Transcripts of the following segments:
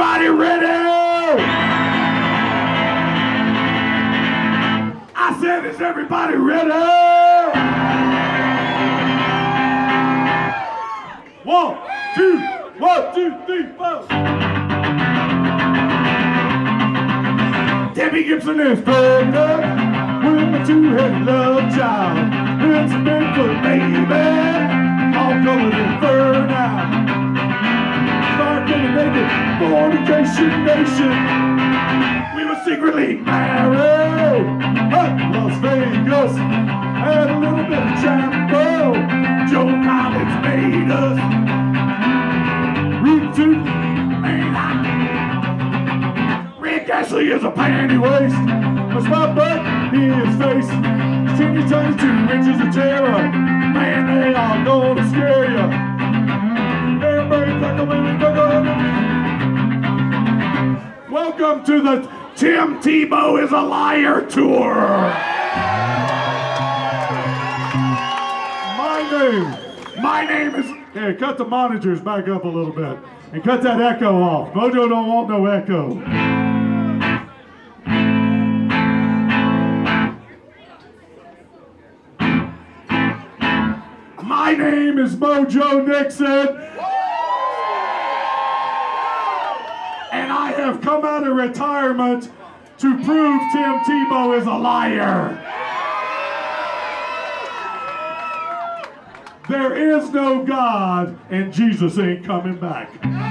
everybody ready? I said, is everybody ready? 1, 2, 1, 2, 3, 4. Debbie Gibson is pregnant with a two-headed love child. It's a Bigfoot baby, all covered in fur now. Start getting naked, fornication nation. We were secretly married at Las Vegas. Had a little bit of champo. Joe Collins made us. Root 2, man, Rick Ashley is a panty waist. What's my butt? His face. Senior 22 inches of terror. Man, they are gonna scare ya. Everybody welcome to the Tim Tebow is a Liar tour. My name is. Hey, cut the monitors back up a little bit and cut that echo off. Mojo don't want no echo. My name is Mojo Nixon, and I have come out of retirement to prove Tim Tebow is a liar. There is no God, and Jesus ain't coming back.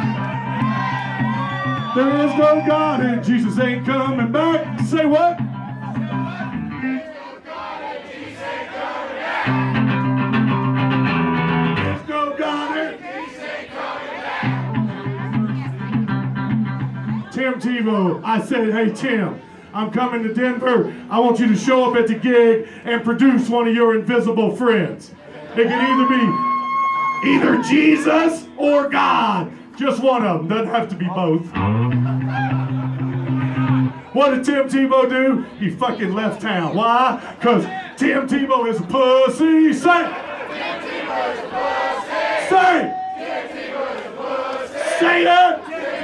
There is no God, and Jesus ain't coming back. Say what? Tim Tebow, I said, hey Tim, I'm coming to Denver. I want you to show up at the gig and produce one of your invisible friends. It can either be Jesus or God. Just one of them. Doesn't have to be both. What did Tim Tebow do? He fucking left town. Why? Because Tim Tebow is a pussy. Say it. Tim Tebow is a pussy. Say it. Tim Tebow is a pussy. Say it.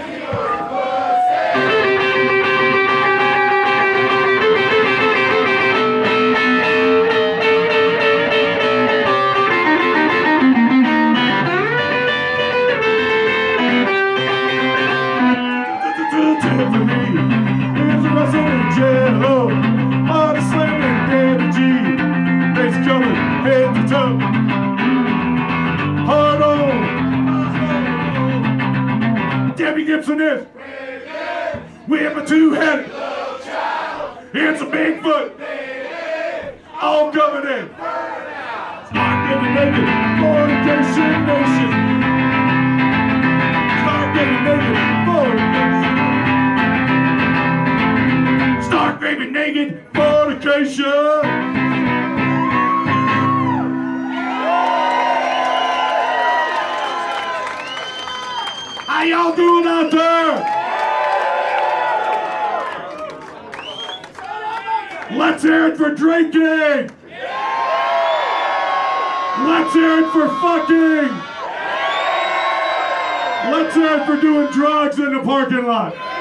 Debbie Gibson is with a two-headed love child. It's a Bigfoot all covered in start getting naked, fornication nation. Start getting naked, fornication. Start getting naked, fornication. How y'all doing out there? Let's hear it for drinking. Let's hear it for fucking. Let's hear it for doing drugs in the parking lot.